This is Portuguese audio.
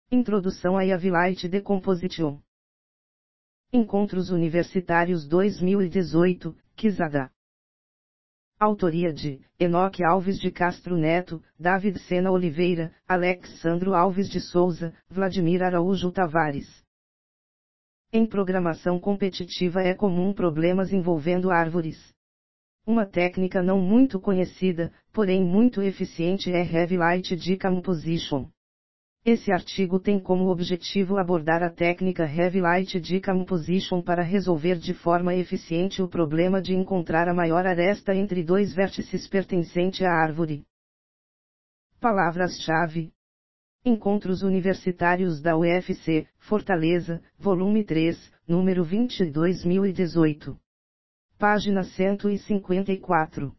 Introdução à Heavy Light Decomposition. Encontros Universitários 2018, Quizada. Autoria de Enoque Alves de Castro Neto, David Sena Oliveira, Alexandro Alves de Souza, Vladimir Araújo Tavares. Em programação competitiva é comum problemas envolvendo árvores. Uma técnica não muito conhecida, porém muito eficiente é Heavy Light Decomposition. Esse artigo tem como objetivo abordar a técnica Heavy Light Decomposition para resolver de forma eficiente o problema de encontrar a maior aresta entre dois vértices pertencente à árvore. Palavras-chave: Encontros Universitários da UFC, Fortaleza, volume 3, número 20, 2018. Página 154.